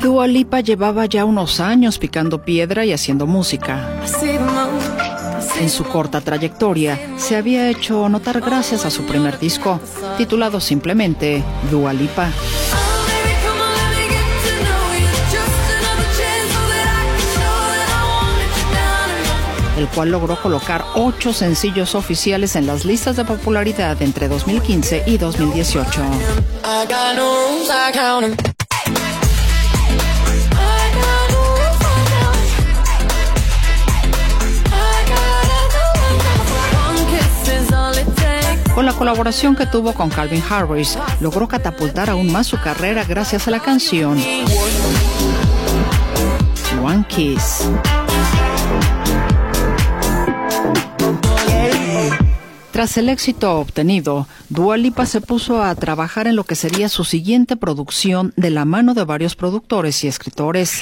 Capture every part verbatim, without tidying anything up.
Dua Lipa llevaba ya unos años picando piedra y haciendo música. En su corta trayectoria se había hecho notar gracias a su primer disco, titulado simplemente Dua Lipa, el cual logró colocar ocho sencillos oficiales en las listas de popularidad entre dos mil quince y dos mil dieciocho. Con la colaboración que tuvo con Calvin Harris, logró catapultar aún más su carrera gracias a la canción One Kiss. Tras el éxito obtenido, Dua Lipa se puso a trabajar en lo que sería su siguiente producción de la mano de varios productores y escritores.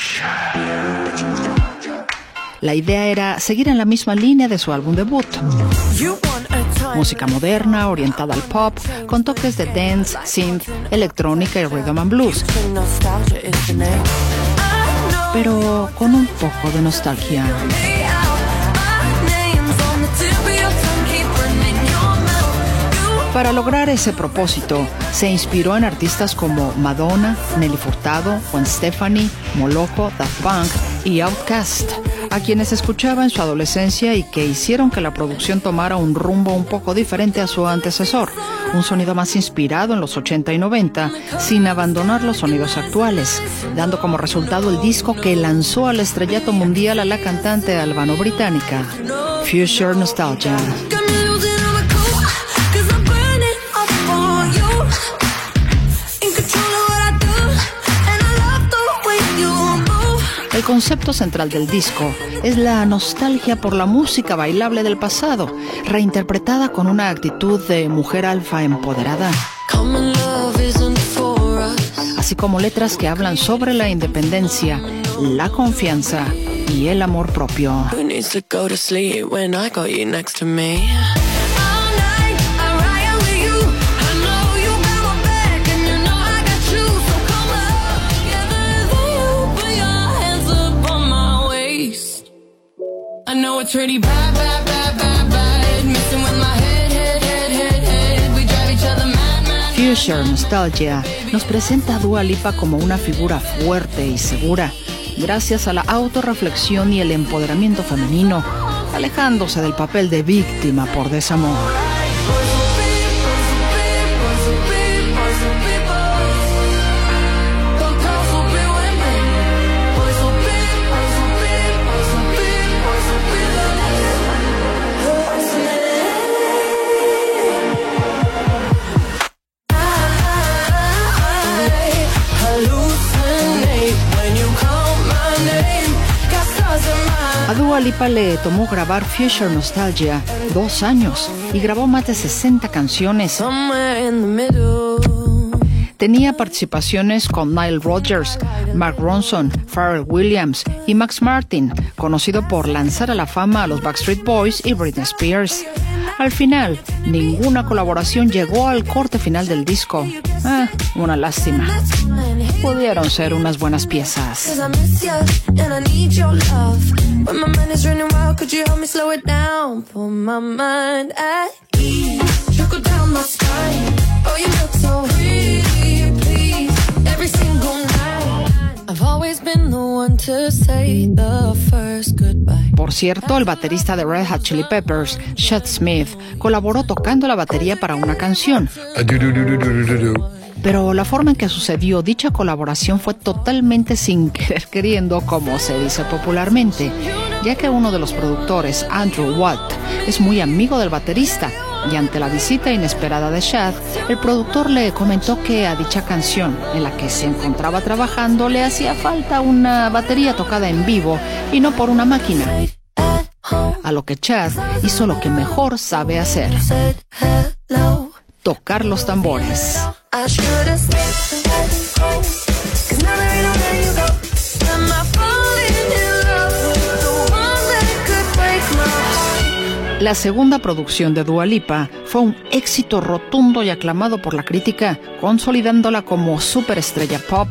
La idea era seguir en la misma línea de su álbum debut. Música moderna, orientada al pop, con toques de dance, synth, electrónica y rhythm and blues, pero con un poco de nostalgia. Para lograr ese propósito, se inspiró en artistas como Madonna, Nelly Furtado, Gwen Stefani, Moloko, Daft Punk y Outkast, a quienes escuchaba en su adolescencia y que hicieron que la producción tomara un rumbo un poco diferente a su antecesor, un sonido más inspirado en los ochenta y noventa, sin abandonar los sonidos actuales, dando como resultado el disco que lanzó al estrellato mundial a la cantante albano-británica, Future Nostalgia. El concepto central del disco es la nostalgia por la música bailable del pasado, reinterpretada con una actitud de mujer alfa empoderada, así como letras que hablan sobre la independencia, la confianza y el amor propio. I know it's pretty bad, bad, bad, bad, bad. Messing with my head, head, head, head, head. We drive each other mad, mad. Future Nostalgia nos presenta a Dua Lipa como una figura fuerte y segura, gracias a la autorreflexión y el empoderamiento femenino, alejándose del papel de víctima por desamor. A Dua Lipa le tomó grabar Future Nostalgia dos años y grabó más de sesenta canciones. Tenía participaciones con Nile Rodgers, Mark Ronson, Pharrell Williams y Max Martin, conocido por lanzar a la fama a los Backstreet Boys y Britney Spears. Al final, ninguna colaboración llegó al corte final del disco. Ah, una lástima. Pudieron ser unas buenas piezas. Por cierto, el baterista de Red Hot Chili Peppers, Chad Smith, colaboró tocando la batería para una canción. Pero la forma en que sucedió dicha colaboración fue totalmente sin querer queriendo, como se dice popularmente, ya que uno de los productores, Andrew Watt, es muy amigo del baterista, y ante la visita inesperada de Chad, el productor le comentó que a dicha canción, en la que se encontraba trabajando, le hacía falta una batería tocada en vivo y no por una máquina. A lo que Chad hizo lo que mejor sabe hacer: tocar los tambores. La La segunda producción de Dua Lipa fue un éxito rotundo y aclamado por la crítica, consolidándola como superestrella pop.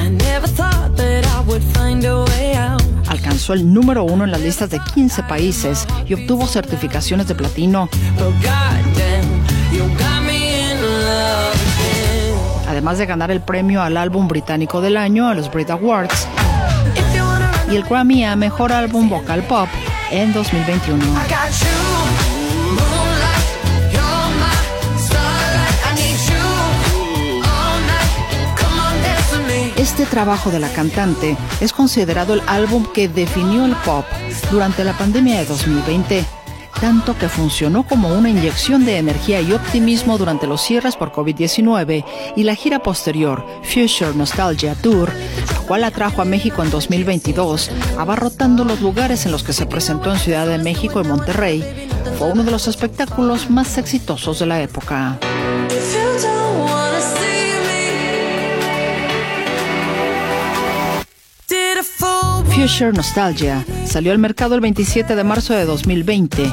Alcanzó el número uno en las listas de quince países y obtuvo certificaciones de platino. Además de ganar el premio al álbum británico del año a los Brit Awards y el Grammy a Mejor Álbum Vocal Pop en dos mil veintiuno. Este trabajo de la cantante es considerado el álbum que definió el pop durante la pandemia de dos mil veinte, tanto que funcionó como una inyección de energía y optimismo durante los cierres por COVID diecinueve y la gira posterior, Future Nostalgia Tour, la cual la trajo a México en dos mil veintidós, abarrotando los lugares en los que se presentó en Ciudad de México y Monterrey. Fue uno de los espectáculos más exitosos de la época. Future Nostalgia salió al mercado el veintisiete de marzo de dos mil veinte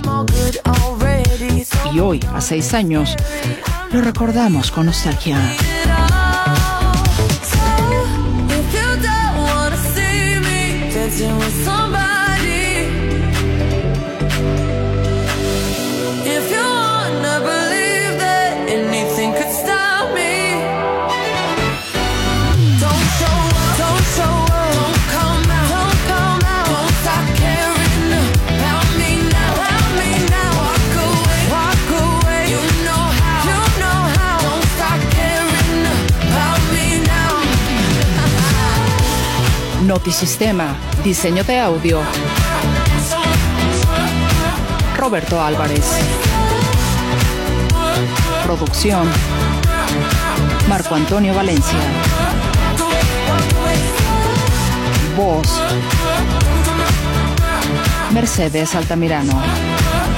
y hoy, a seis años, lo recordamos con nostalgia. Notisistema, diseño de audio, Roberto Álvarez. Producción, Marco Antonio Valencia. Voz, Mercedes Altamirano.